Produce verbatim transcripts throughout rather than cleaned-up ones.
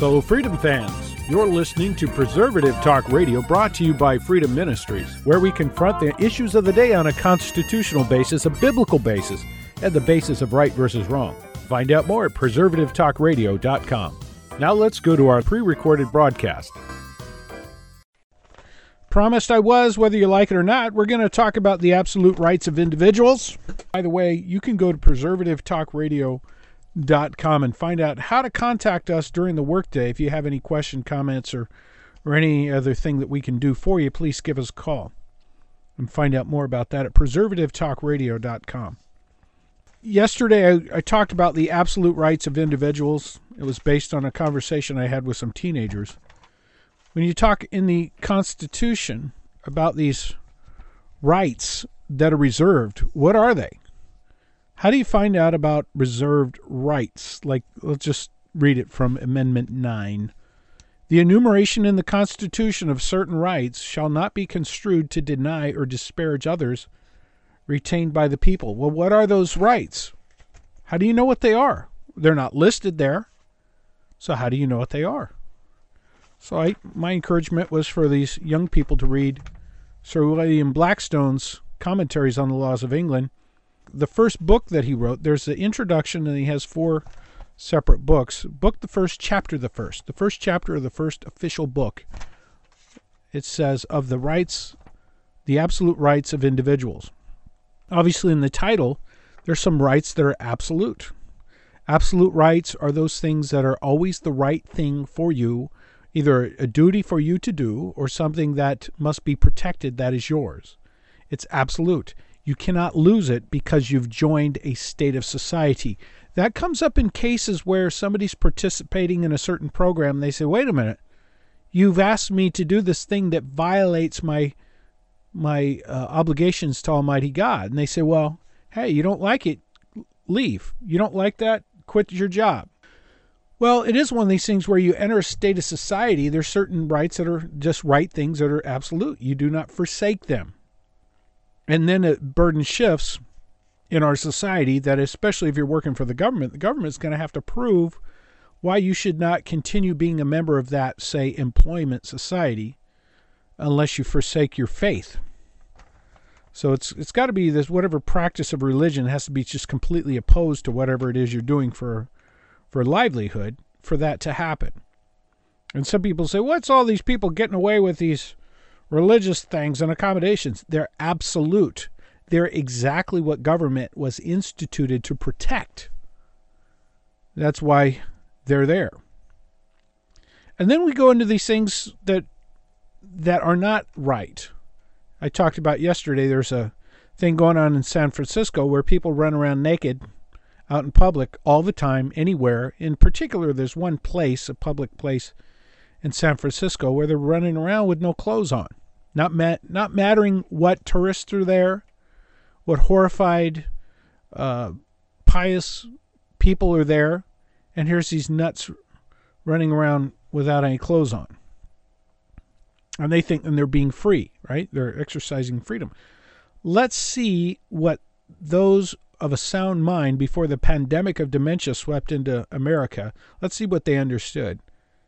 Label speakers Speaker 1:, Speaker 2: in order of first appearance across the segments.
Speaker 1: fellow Freedom fans. You're listening to Preservative Talk Radio, brought to you by Freedom Ministries, where we confront the issues of the day on a constitutional basis, a biblical basis, and the basis of right versus wrong. Find out more at preservative talk radio dot com. Now let's go to our pre-recorded broadcast. Promised I was, whether you like it or not, we're going to talk about the absolute rights of individuals. By the way, you can go to preservative talk radio dot com and find out how to contact us during the workday. If you have any question, comments, or, or any other thing that we can do for you, please give us a call and find out more about that at preservative talk radio dot com. Yesterday, I, I talked about the absolute rights of individuals. It was based on a conversation I had with some teenagers. When you talk in the Constitution about these rights that are reserved, what are they? How do you find out about reserved rights? Like, let's just read it from Amendment nine. The enumeration in the Constitution of certain rights shall not be construed to deny or disparage others retained by the people. Well, what are those rights? How do you know what they are? They're not listed there. So how do you know what they are? So I, my encouragement was for these young people to read Sir William Blackstone's Commentaries on the Laws of England. The first book that he wrote, there's the introduction, and he has four separate books. Book the first, chapter the first. The first chapter of the first official book. It says, of the rights, the absolute rights of individuals. Obviously, in the title, there's some rights that are absolute. Absolute rights are those things that are always the right thing for you, either a duty for you to do or something that must be protected that is yours. It's absolute. You cannot lose it because you've joined a state of society. That comes up in cases where somebody's participating in a certain program. They say, wait a minute, you've asked me to do this thing that violates my my uh, obligations to Almighty God. And they say, well, hey, you don't like it, leave. You don't like that, quit your job. Well, it is one of these things where you enter a state of society. There's certain rights that are just right things that are absolute. You do not forsake them. And then a burden shifts in our society that, especially if you're working for the government, the government's going to have to prove why you should not continue being a member of that, say, employment society unless you forsake your faith. So it's it's got to be this, whatever practice of religion has to be just completely opposed to whatever it is you're doing for for livelihood for that to happen. And some people say, what's all these people getting away with these religious things and accommodations? They're absolute. They're exactly what government was instituted to protect. That's why they're there. And then we go into these things that that are not right. I talked about yesterday, there's a thing going on in San Francisco where people run around naked out in public all the time, anywhere. In particular, there's one place, a public place in San Francisco, where they're running around with no clothes on. Not ma- not mattering what tourists are there, what horrified, uh, pious people are there, and here's these nuts running around without any clothes on. And they think and they're being free, right? They're exercising freedom. Let's see what those of a sound mind before the pandemic of dementia swept into America, let's see what they understood.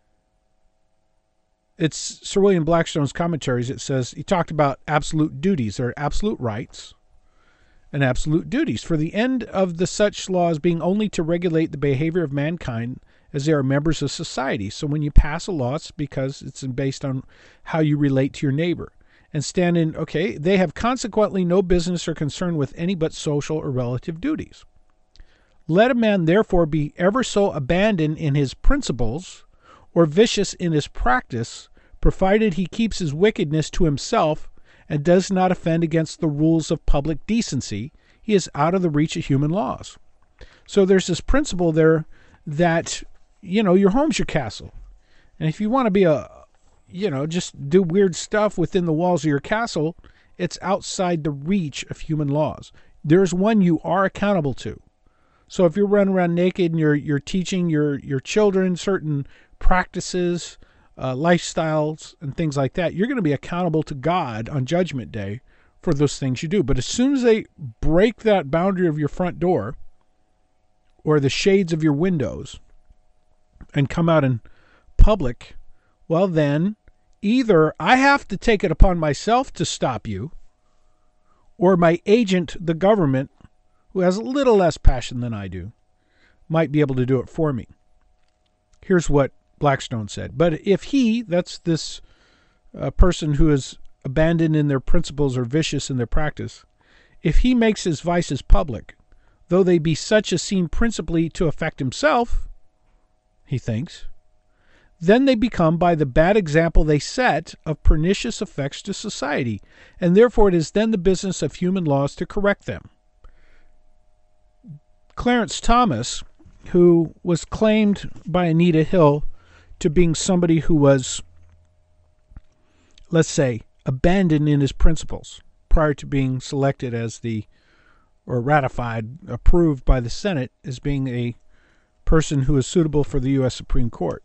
Speaker 1: It's Sir William Blackstone's Commentaries. It says, he talked about absolute duties. There are absolute rights and absolute duties. For the end of the such laws being only to regulate the behavior of mankind as they are members of society. So when you pass a law, it's because it's based on how you relate to your neighbor. And stand in, okay, they have consequently no business or concern with any but social or relative duties. Let a man therefore be ever so abandoned in his principles or vicious in his practice, provided he keeps his wickedness to himself and does not offend against the rules of public decency, he is out of the reach of human laws. So there's this principle there that, you know, your home's your castle. And if you want to be a, you know, just do weird stuff within the walls of your castle, it's outside the reach of human laws. There's one you are accountable to. So if you're running around naked and you're you're teaching your, your children certain practices, uh, lifestyles, and things like that, you're going to be accountable to God on Judgment Day for those things you do. But as soon as they break that boundary of your front door or the shades of your windows and come out and public, well then, either I have to take it upon myself to stop you, or my agent, the government, who has a little less passion than I do, might be able to do it for me. Here's what Blackstone said. But if he, that's this uh, person who is abandoned in their principles or vicious in their practice, if he makes his vices public, though they be such as seem principally to affect himself, he thinks, then they become, by the bad example they set, of pernicious effects to society, and therefore it is then the business of human laws to correct them. Clarence Thomas, who was claimed by Anita Hill to being somebody who was, let's say, abandoned in his principles prior to being selected as the, or ratified, approved by the Senate as being a person who is suitable for the U S Supreme Court.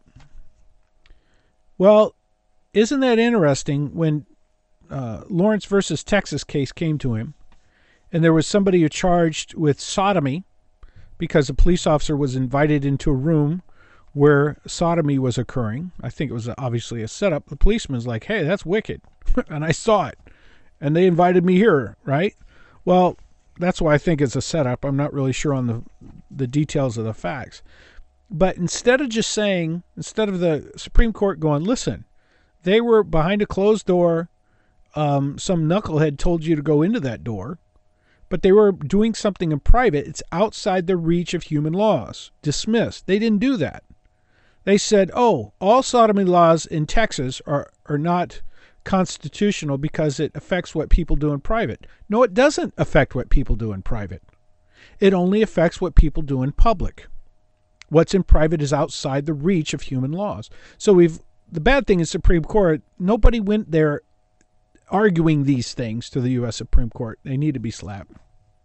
Speaker 1: Well, isn't that interesting when uh, Lawrence versus Texas case came to him, and there was somebody who charged with sodomy because a police officer was invited into a room where sodomy was occurring. I think it was obviously a setup. The policeman's like, hey, that's wicked. And I saw it. And they invited me here, right? Well, that's why I think it's a setup. I'm not really sure on the the details of the facts. But instead of just saying, instead of the Supreme Court going, listen, they were behind a closed door. Um, some knucklehead told you to go into that door, but they were doing something in private. It's outside the reach of human laws. Dismissed. They didn't do that. They said, oh, all sodomy laws in Texas are, are not constitutional because it affects what people do in private. No, it doesn't affect what people do in private. It only affects what people do in public. What's in private is outside the reach of human laws. So we've the bad thing is Supreme Court, nobody went there arguing these things to the U S Supreme Court. They need to be slapped.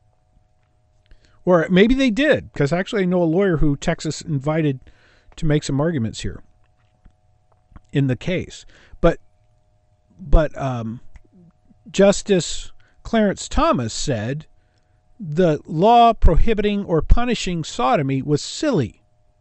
Speaker 1: Or maybe they did, because actually I know a lawyer who Texas invited to make some arguments here in the case. But but um, Justice Clarence Thomas said the law prohibiting or punishing sodomy was silly.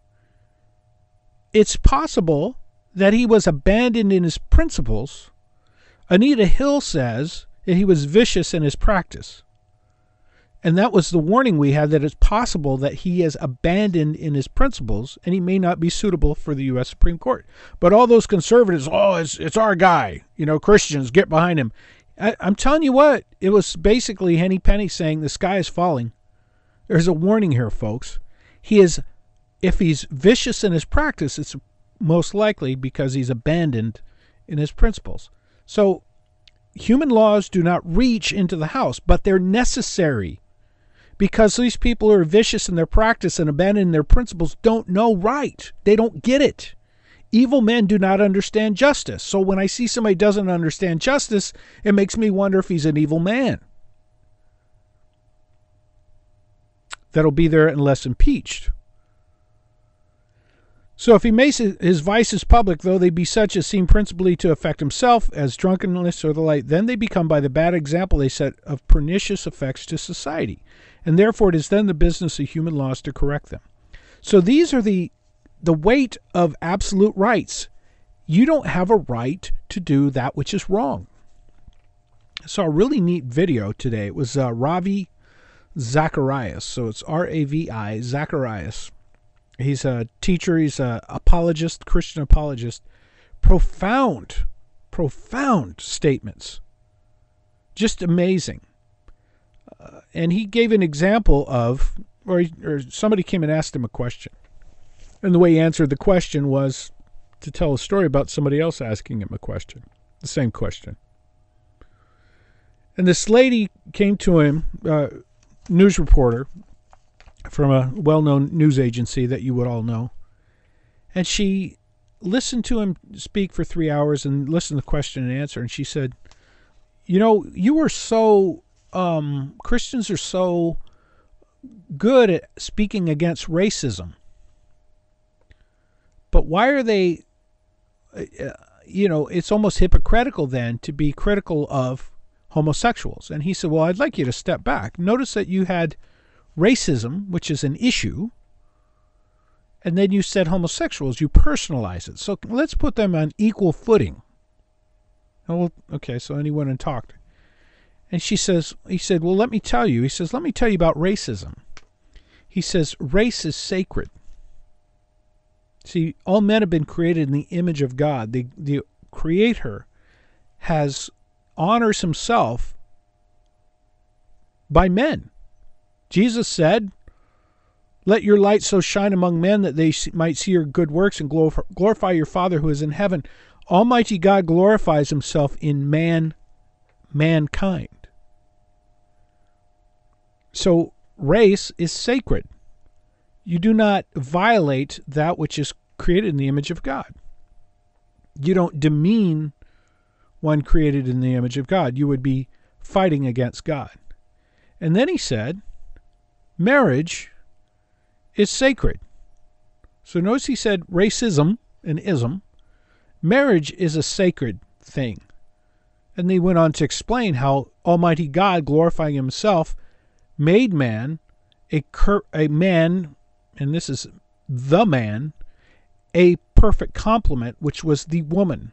Speaker 1: It's possible that he was abandoned in his principles. Anita Hill says that he was vicious in his practice. And that was the warning we had, that it's possible that he is abandoned in his principles and he may not be suitable for the U S Supreme Court. But all those conservatives, oh, it's, it's our guy. You know, Christians, get behind him. I, I'm telling you what, it was basically Henny Penny saying the sky is falling. There's a warning here, folks. He is, if he's vicious in his practice, it's most likely because he's abandoned in his principles. So human laws do not reach into the house, but they're necessary because these people who are vicious in their practice and abandon their principles don't know right. They don't get it. Evil men do not understand justice. So when I see somebody doesn't understand justice, it makes me wonder if he's an evil man that'll be there unless impeached. So if he makes his vices public, though they be such as seem principally to affect himself, as drunkenness or the like, then they become, by the bad example they set, of pernicious effects to society. And therefore it is then the business of human laws to correct them. So these are the the weight of absolute rights. You don't have a right to do that which is wrong. I saw a really neat video today. It was uh, Ravi Zacharias. So it's R A V I, Zacharias. He's a teacher. He's an apologist, Christian apologist. Profound, profound statements. Just amazing. Uh, and he gave an example of, or, he, or somebody came and asked him a question. And the way he answered the question was to tell a story about somebody else asking him a question, the same question. And this lady came to him, uh, news reporter, from a well-known news agency that you would all know. And she listened to him speak for three hours and listened to the question and answer. And she said, you know, you are so, um, Christians are so good at speaking against racism. But why are they, uh, you know, it's almost hypocritical then to be critical of homosexuals. And he said, well, I'd like you to step back. Notice that you had racism, which is an issue, And then you said homosexuals, you personalize it. So let's put them on equal footing. Oh, well, okay, so then he went and talked. And she says, he said, well, let me tell you. He says, let me tell you about racism. He says, race is sacred. See, all men have been created in the image of God. The, the Creator has honors himself by men. Jesus said, let your light so shine among men that they might see your good works and glorify your Father who is in heaven. Almighty God glorifies himself in man, mankind. So race is sacred. You do not violate that which is created in the image of God. You don't demean one created in the image of God. You would be fighting against God. And then he said, marriage is sacred. So notice he said racism and ism. Marriage is a sacred thing. And he went on to explain how Almighty God, glorifying himself, made man a cur- a man, and this is the man, a perfect complement, which was the woman.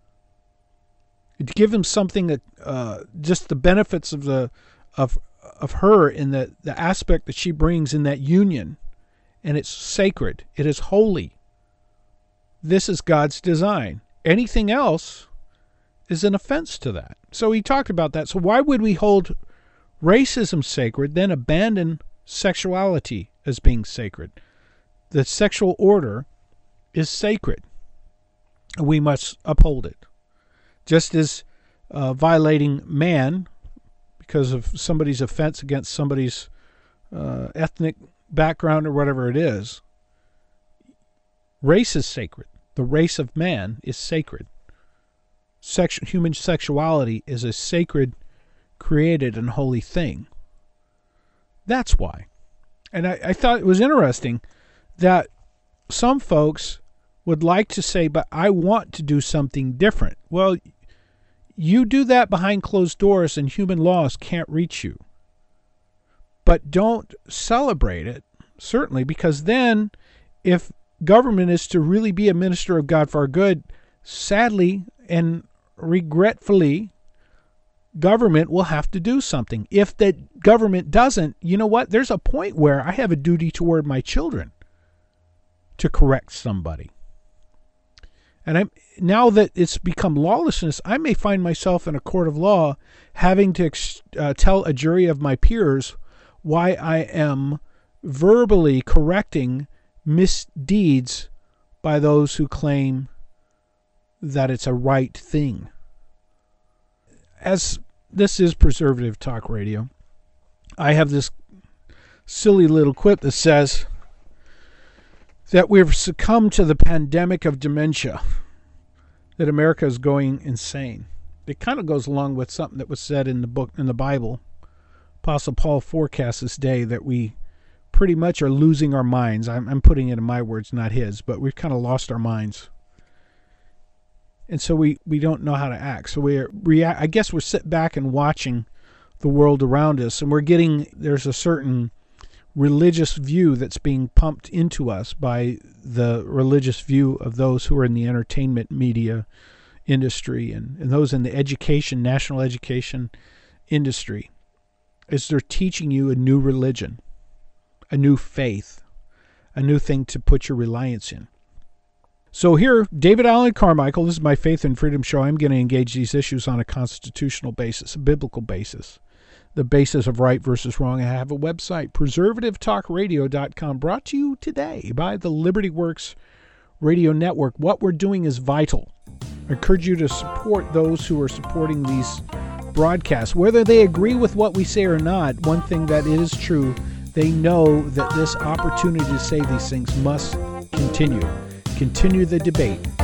Speaker 1: To give him something that uh, just the benefits of the of of her in the, the aspect that she brings in that union, and it's sacred. It is holy. This is God's design. Anything else is an offense to that. So he talked about that. So why would we hold racism sacred, then abandon sexuality as being sacred? The sexual order is sacred. We must uphold it. Just as uh, violating man because of somebody's offense against somebody's uh, ethnic background or whatever it is, race is sacred. The race of man is sacred. Sex, human sexuality is a sacred, created, and holy thing. That's why. And I, I thought it was interesting that some folks would like to say, but I want to do something different. Well, you do that behind closed doors and human laws can't reach you. But don't celebrate it, certainly, because then if government is to really be a minister of God for our good, sadly and regretfully, government will have to do something. If the government doesn't, you know what? There's a point where I have a duty toward my children to correct somebody. And I'm, now that it's become lawlessness, I may find myself in a court of law having to uh, tell a jury of my peers why I am verbally correcting misdeeds by those who claim that it's a right thing. As this is Preservative Talk Radio, I have this silly little quip that says that we've succumbed to the pandemic of dementia, that America is going insane. It kind of goes along with something that was said in the book, in the Bible. Apostle Paul forecasts this day that we pretty much are losing our minds. I'm, I'm putting it in my words, not his, but we've kind of lost our minds. And so we, we don't know how to act. So we're react. I guess we're sitting back and watching the world around us, and we're getting, there's a certain religious view that's being pumped into us by the religious view of those who are in the entertainment media industry and, and those in the education, national education industry, is they're teaching you a new religion, a new faith, a new thing to put your reliance in. So here, David Allen Carmichael, this is my Faith and Freedom show. I'm going to engage these issues on a constitutional basis, a biblical basis, the basis of right versus wrong. I have a website, preservative talk radio dot com, brought to you today by the Liberty Works Radio Network. What we're doing is vital. I encourage you to support those who are supporting these broadcasts. Whether they agree with what we say or not, one thing that is true, they know that this opportunity to say these things must continue. Continue the debate.